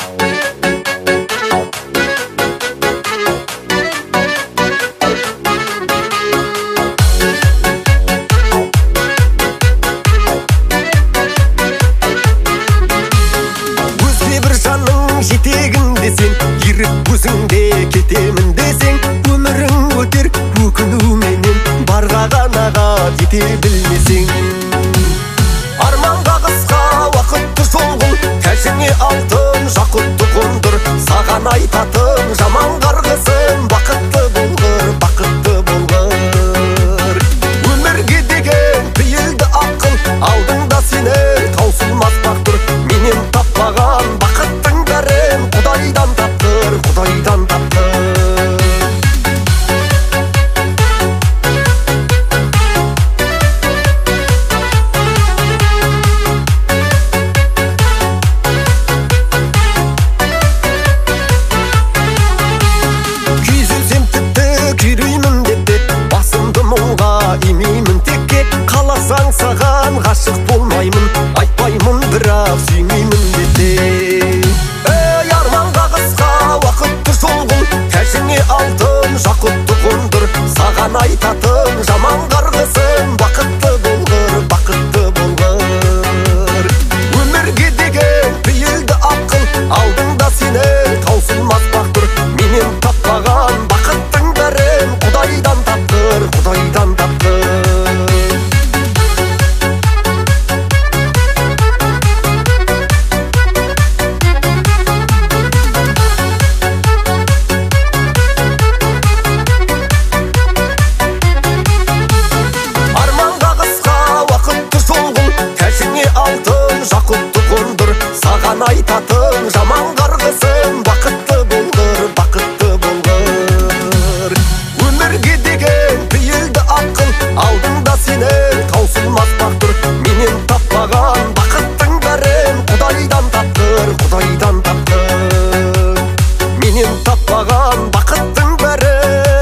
Сен еріп өзіңде кетемін десең, өмірің өтер өкінуменен, барға ғанаға жете білмесең. Арманға қысқа уақытты жолғыл, тәжіңе алтын жақұтты қондыр. Саған айтатын жаман қарғысын, бақытты болғыр, бақытты болғыр. Өмірге деген пейілді ақыл, алдыңда сені таусылмас бақ тұр. Менен таппаған бақыттың бәрін Құдайдан таптыр, Құдайдан таптыр. Күйзелсем тіпті күйреймін деп, басымды мұңға имеймін текке. Қаласаң саған ғашық болмаймын, айтпаймын бірақ сүймеймін деп. Арманға қысқа уақытты жолғыл, тәжіңе алтын жақұтты қондыр. Саған айтатын жаман қарғысын, бақытты болғыр, бақытты болғыр. Өмірге деген пейілді ақыл, алдыңда сені таусылмас бақ тұр. Менен таппаған бақыттың бәрін Құдайдан таптыр, Құдайдан таптыр. Жақұтты қондыр, саған айтатын жаман қарғысын, бақытты болғыр, бақытты болғыр. Өмірге деген пейілді ақыл, алдыңда сені таусылмас бақ тұр. Менен таппаған бақыттың бәрін Құдайдан таптыр, Құдайдан таптыр. Менен таппаған бақыттың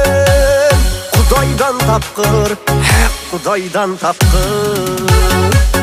бәрін Құдайдан тапқыр, Құдайдан тапқыр.